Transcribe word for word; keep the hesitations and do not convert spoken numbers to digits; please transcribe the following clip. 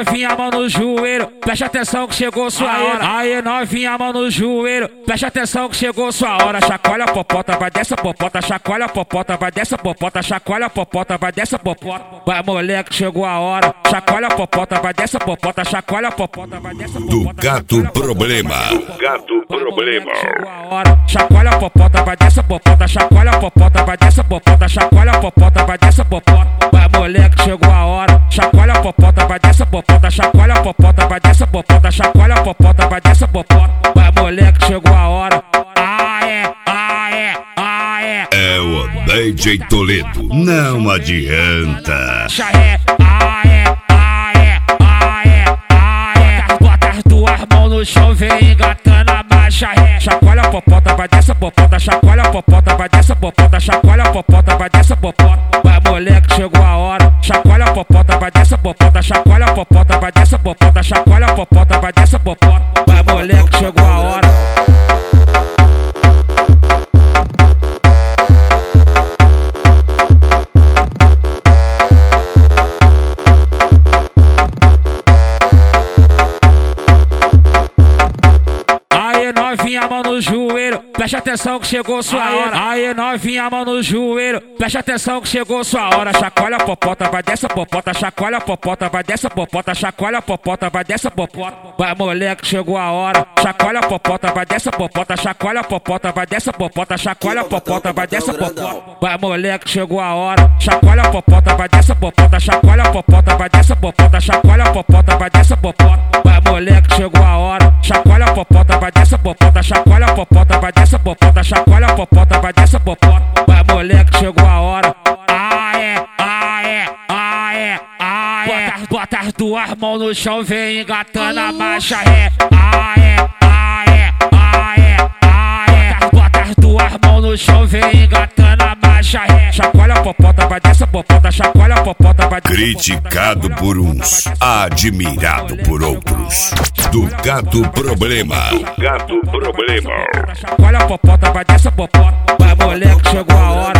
novinha, mão no joelho, preste atenção que chegou sua hora. Aí novinha, mão no joelho, preste atenção que chegou sua hora. Chacoalha a popota, vai dessa popota, chacoalha a popota, vai dessa popota, chacoalha a popota, vai dessa popota. Vai moleque, chegou a hora. Chacoalha a popota, vai dessa popota, chacoalha a popota, vai dessa popota. Do Gato Problema. Do Gato Problema. Chegou a hora. Chacoalha a popota, vai dessa popota, chacoalha a popota, vai dessa popota, chacoalha a popota, vai dessa popota. Vai moleque, chegou a hora. Chacoalha a popota, vai dessa popota, chacoalha a popota, vai dessa popota, chacoalha a popota, vai dessa popota. Vai moleque, chegou a hora. Ah é, ah é, ah é. É o D J Toledo, não adianta. Charré, ah é, ah é, ah é, ah é. Bota as duas mãos no chão, vem engatando a marcha ré. Chacoalha a popota, vai dessa popota, chacoalha a popota, vai dessa popota, chacoalha a popota, vai dessa popota. Vai moleque, chegou a hora. Chacoalha a popota, vai dessa popota, chacoalha a popota, vai dessa popota, chacoalha a popota, vai dessa popota. Vai moleque, chegou a hora. Novinha, mão no joelho, preste atenção que chegou sua hora. Aí novinha, mão no joelho, preste atenção que chegou sua hora. Chacoalha a popota, vai dessa popota, chacoalha a popota, vai dessa popota, chacoalha a popota, vai dessa popota. Vai moleque, chegou a hora. Chacoalha a popota, vai dessa popota, chacoalha a popota, vai dessa popota, chacoalha a popota, vai dessa popota. Vai moleque, chegou a hora. Chacoalha a popota, vai dessa popota, chacoalha a popota, vai dessa popota, chacoalha a popota, vai dessa popota. Vai moleque, chegou a hora. Chacoalha a popota, vai dessa popota, chacoalha a popota, vai dessa popota, chacoalha a popota, vai dessa popota. Vai moleque, chegou a hora. Ah é, ah é, ah é, ah é. Bota, bota as duas mãos no chão, vem engatando a marcha ré. Ah é, ah é, ah é, ah é. Bota, bota as duas mãos no chão, vem engatando a marcha ré. Chacoalha a popota, vai dessa popota, chacoalha a popota, vai dessa popota. Criticado por uns, admirado por outros. Do Gato Problema. Do Gato Problema. Chacoalha a popota, vai dessa popota. Vai moleque, chegou a hora.